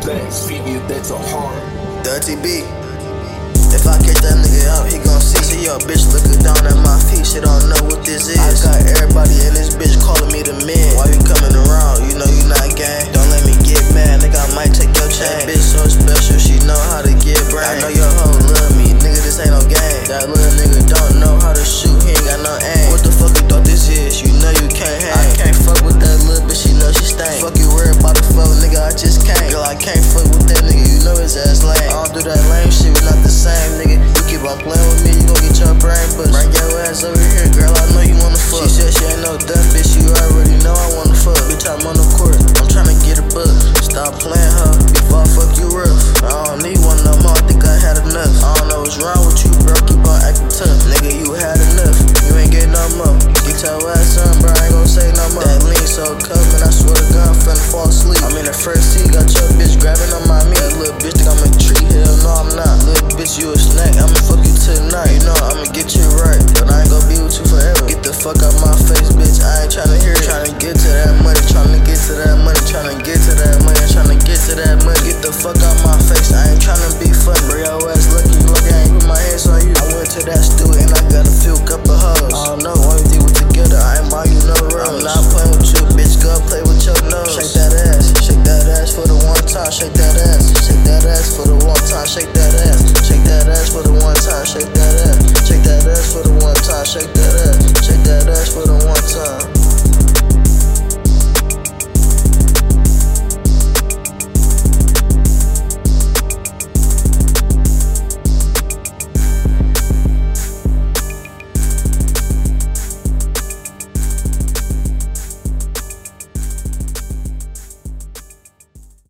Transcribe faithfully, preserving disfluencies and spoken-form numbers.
Thanks, Phoebe, that's a heart. Dirty B. If I catch that nigga out, he gon' see. See your bitch looking down at my feet, she don't know what this is. I got everybody in this bitch calling me the man. Why you coming around? You know you not gang. Don't let me get mad, nigga, I might take your chain. That bitch so special, she know how to get brain. I know your hoe love me, nigga, this ain't no game. That little nigga don't know how to shoot, he ain't got no aim. What the fuck you thought this is? You know you can't hang. I can't fuck with that little bitch, she know she stank. Fuck you worried about the fuck, nigga, I just can't. Girl, I can't fuck with that nigga, you know his ass lame. I don't do that lame shit, we not the same, nigga. You keep on playing with me, you gon' get your brain bust. Bring your ass over here, girl, I know you wanna fuck. She said she ain't no dumb bitch, you already know I wanna fuck. Bitch, I'm on the court, I'm tryna get a book. Stop playing her, before I fuck you rough. I don't need one no more, I think I had enough. I don't know what's wrong with you, bro, keep on acting tough. Nigga, you had enough, you ain't get no more. Get your ass on, bro, I ain't gon' say no more. That lean so cold, man, I swear to God, I'm finna fall asleep. I'm in the first seat, got your bitch grabbing on my meat. That little bitch think I'm a tree, hell no I'm not. Little bitch, you a snack, I'ma fuck you tonight. You know I'ma get you right, but I ain't gon' be with you forever. Get the fuck out my face, bitch, I ain't tryna hear it. Tryna get to that money, tryna get to that money, tryna get to that money, tryna get to that money. Get the fuck out my face, I ain't tryna be